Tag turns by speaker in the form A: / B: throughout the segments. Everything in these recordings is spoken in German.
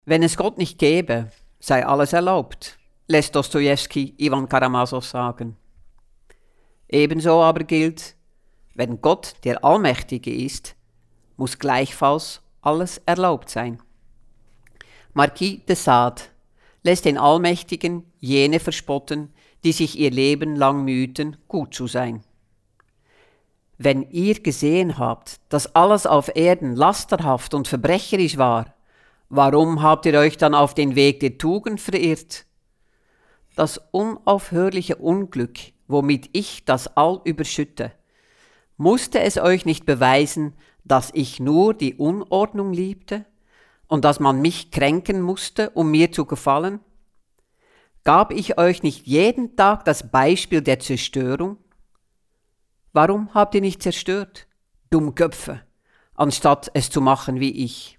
A: Wenn es Gott nicht gäbe, sei alles erlaubt, lässt Dostojewski Iwan Karamasow sagen. Ebenso aber gilt, wenn Gott der Allmächtige ist, muss gleichfalls alles erlaubt sein. Marquis de Sade lässt den Allmächtigen jene verspotten, die sich ihr Leben lang mühten, gut zu sein. Wenn ihr gesehen habt, dass alles auf Erden lasterhaft und verbrecherisch war, warum habt ihr euch dann auf den Weg der Tugend verirrt? Das unaufhörliche Unglück, womit ich das All überschütte, musste es euch nicht beweisen, dass ich nur die Unordnung liebte und dass man mich kränken musste, um mir zu gefallen? Gab ich euch nicht jeden Tag das Beispiel der Zerstörung? Warum habt ihr nicht zerstört, Dummköpfe, anstatt es zu machen wie ich?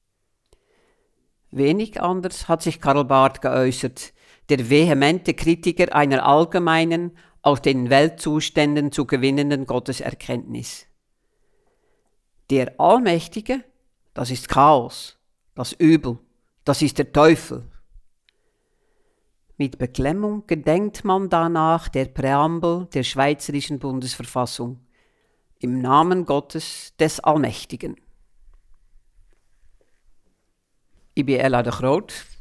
A: Wenig anders hat sich Karl Barth geäußert, der vehemente Kritiker einer allgemeinen, aus den Weltzuständen zu gewinnenden Gotteserkenntnis. Der Allmächtige, das ist Chaos, das Übel, das ist der Teufel. Mit Beklemmung gedenkt man danach der Präambel der Schweizerischen Bundesverfassung. Im Namen Gottes des Allmächtigen. Ich bin Ella de Groot.